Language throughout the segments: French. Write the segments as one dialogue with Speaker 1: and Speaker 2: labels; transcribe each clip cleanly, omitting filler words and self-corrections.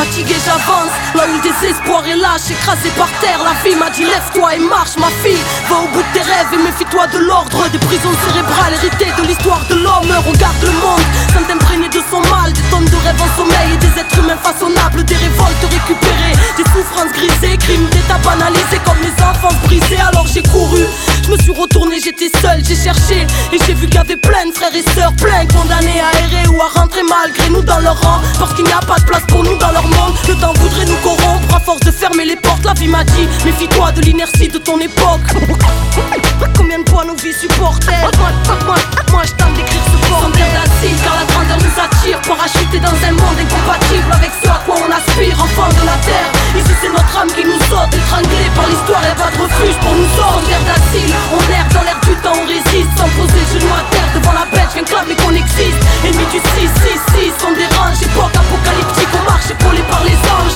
Speaker 1: fatigué j'avance, là où le désespoir est lâche, écrasé par terre. La vie m'a dit lève-toi et marche ma fille. Va au bout de tes rêves et méfie-toi de l'ordre des prisons cérébrales héritées de l'histoire de l'homme. Regarde le monde sans t'imprégner de son mal, des tonnes de rêves en sommeil et des êtres humains façonnables, des révoltes récupérées, des souffrances grisées, crimes d'état banalisés comme les enfants brisés. Alors j'ai couru, je me suis retourné, j'étais seul, j'ai cherché et j'ai vu qu'il y avait plein de frères et sœurs, plein condamnés à errer ou à rentrer malgré nous dans leur rang, parce qu'il n'y a pas de place pour nous dans leur monde. Le temps voudrait nous corrompre à force de fermer les portes. La vie m'a dit méfie-toi de l'inertie de ton époque. Combien de fois nos vies supportaient. Moi je tente d'écrire ce bord. Sans terre d'acide car la grandeur nous attire, parachuté dans un monde incompatible avec ce à quoi on aspire, enfant de la terre. Ici c'est notre âme qui nous saute, étranglée par l'histoire, y'a pas de refuge pour nous autres. Sans terre d'acide, on erre dans l'air du temps, on résiste sans poser le genou à terre devant la bête, je viens clamer qu'on existe. Ennemi du 666, on dérange, époque apocalyptique, on marche épaulé par les anges.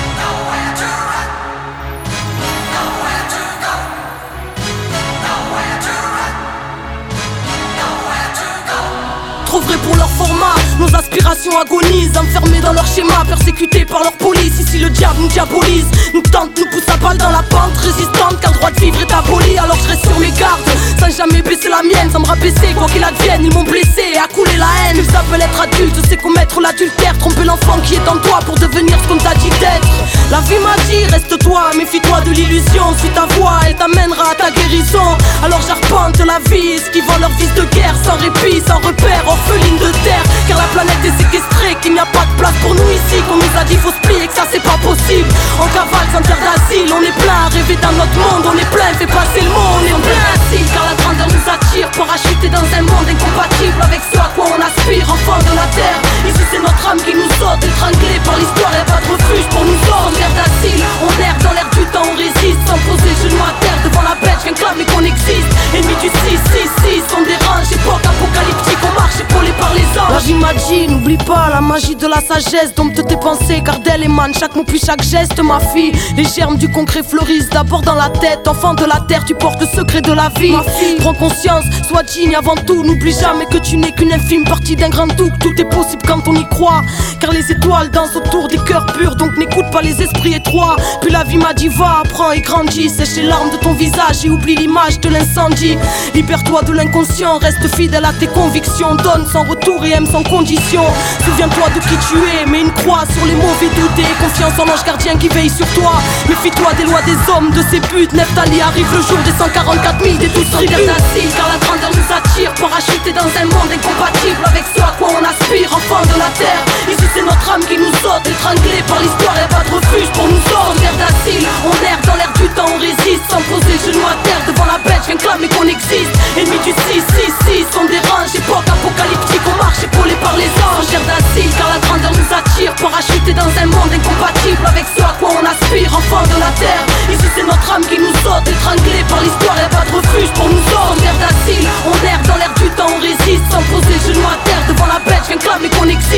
Speaker 1: Trop vrai pour leur format, nos aspirations agonisent, enfermés dans leur schéma, persécutés par leur police. Ici le diable nous diabolise, nous tente, nous pousse à balle dans la pente résistante, car le droit de vivre est aboli. Alors je reste sur mes gardes, sans jamais baisser la mienne, sans me rabaisser, quoi qu'il advienne. Ils m'ont blessé et accoulé la haine. Ils s'appellent être adulte, c'est commettre l'adultère, tromper l'enfant qui est en toi pour devenir ce qu'on t'a dit d'être. La vie m'a dit reste-toi, méfie-toi de l'illusion, suis ta voix, elle t'amènera à ta guérison. Alors j'arpente la vie, esquivant leur vice de guerre, sans répit, sans repère, orpheline de terre, car la planète est séquestrée, qu'il n'y a pas de place pour nous ici, qu'on nous a dit faut se plier, que ça c'est pas possible. En cavale sans terre d'asile, on est plein à rêver dans notre monde, on est plein, fait passer le mot, on est plein d'acide, car la grandeur nous attire, parachuté dans un monde incompatible avec ce à quoi on aspire, enfant de la terre. Ici c'est notre âme qui nous saute, étranglée par l'histoire, y'a pas de refuge pour nous autres. Terre d'acide, on erre dans l'air du temps, on résiste sans poser le genou à terre devant la bête, je viens clamer qu'on existe. Ennemi du 666, on dérange, époque apocalyptique, on marche épaulé par les anges. La vie m'a dit, n'oublie pas la magie de la sagesse, dompte tes pensées car d'elle émane chaque mot puis chaque geste. Ma fille, les germes du concret fleurissent d'abord dans la tête. Enfant de la terre, tu portes le secret de la vie. Ma fille, prends conscience, sois digne avant tout. N'oublie jamais que tu n'es qu'une infime partie d'un grand tout. Tout est possible quand on y croit, car les étoiles dansent autour des cœurs purs. Donc n'écoute pas les esprits étroits. Puis la vie m'a dit va, apprends et grandis. Sèche les larmes de ton visage et oublie l'image de l'incendie. Libère-toi de l'inconscient, reste fidèle à tes convictions. Donne sans retour et aime sans condition. Souviens-toi de qui tu es, mets une croix sur les mauvais doutés. Confiance en l'ange gardien qui veille sur toi. Méfie-toi des lois des hommes, de ses buts. Neftali arrive le jour des 144 000 des 12 tribus d'acide, car la grandeur nous attire, parachuté dans un monde incompatible avec ce à quoi on aspire, enfant de la terre. Ici c'est notre âme qui nous saute, étranglée par l'histoire, y'a pas de refuge pour nous autres. Terre d'acide, on erre dans l'air du temps, on résiste sans poser le genou à terre devant la bête, je viens clamer qu'on existe. Ennemi du 666, on dérange, époque apocalyptique, on marche épaulé par les anges. Terre d'acide, car la grandeur nous attire, parachuté dans un monde incompatible avec ce à quoi on aspire, enfant de la terre. Ici c'est notre âme qui nous saute, étranglée par l'histoire, y'a pas de refuge pour nous autres. Terre d'acide, on erre dans l'air du temps, on résiste sans poser le genou à terre devant la bête, je viens clamer qu'on existe.